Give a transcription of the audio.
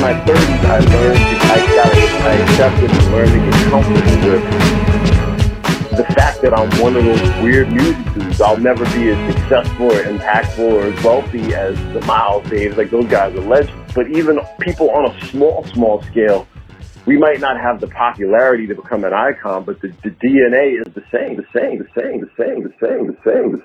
my 30s, I accepted and learned to get comfortable with the fact that I'm one of those weird music dudes. I'll never be as successful or impactful or as wealthy as the Miles Davis. Like, those guys are legends. But even people on a small scale, we might not have the popularity to become an icon, but the DNA is the same.